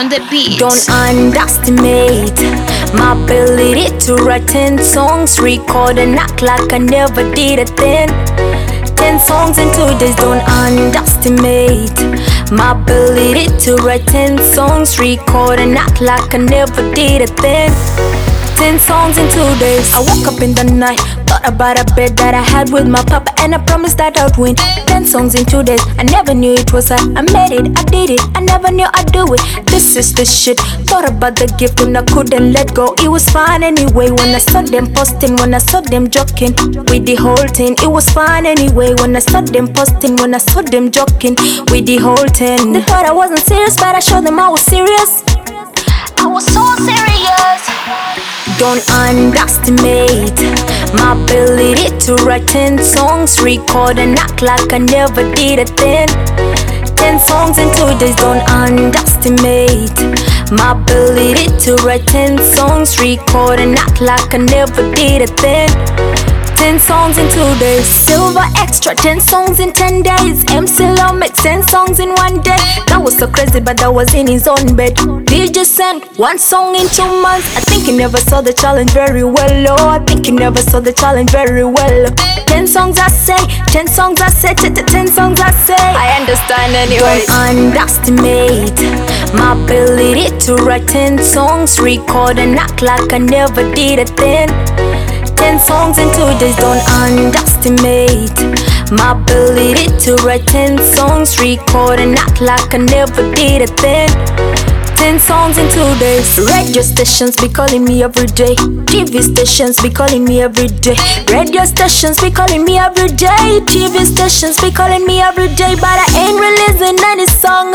on the beat. Don't underestimate my ability to write 10 songs, record and act like I never did a thing. 10 songs in 2 days. Don't underestimate my ability to write 10 songs, record and act like I never did a thing. 10 songs in 2 days. I woke up in the night, thought about a bet that I had with my papa, and I promised that I'd win. 10 songs in 2 days. I never knew it was I made it, I did it. I never knew I'd do it. This is the shit. Thought about the gift and I couldn't let go. It was fine anyway when I saw them posting, when I saw them joking with the whole thing. It was fine anyway when I saw them posting, when I saw them joking with the whole thing. They thought I wasn't serious, but I showed them I was serious. I was so serious. Don't underestimate my ability to write 10 songs, record and act like I never did a thing. 10 songs in 2 days. Don't underestimate my ability to write 10 songs, record and act like I never did a thing. 10 songs in 2 days. Silver extra, 10 songs in 10 days. MC Law makes 10 songs in 1 day. That was so crazy, but that was in his own bed. DJ sent 1 song in 2 months. I think he never saw the challenge very well. Oh, I think he never saw the challenge very well. 10 songs I say, 10 songs I say, 10 songs I say. I understand anyway. Don't underestimate my ability to write 10 songs, record and act like I never did a thing. 10 songs in 2 days. Don't underestimate my ability to write 10 songs, record and act like I never did a thing. 10 songs in 2 days. Radio stations be calling me every day. TV stations be calling me every day. Radio stations be calling me every day. TV stations be calling me every day. But I ain't releasing any song.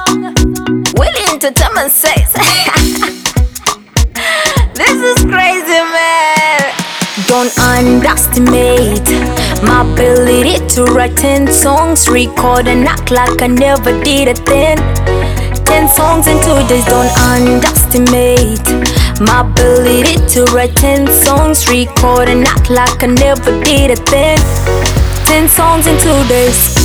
Willie Entertainment says this is crazy, man. Don't underestimate my ability to write 10 songs, record and act like I never did a thing. 10 songs in 2 days. Don't underestimate my ability to write 10 songs, record and act like I never did a thing. 10 songs in 2 days.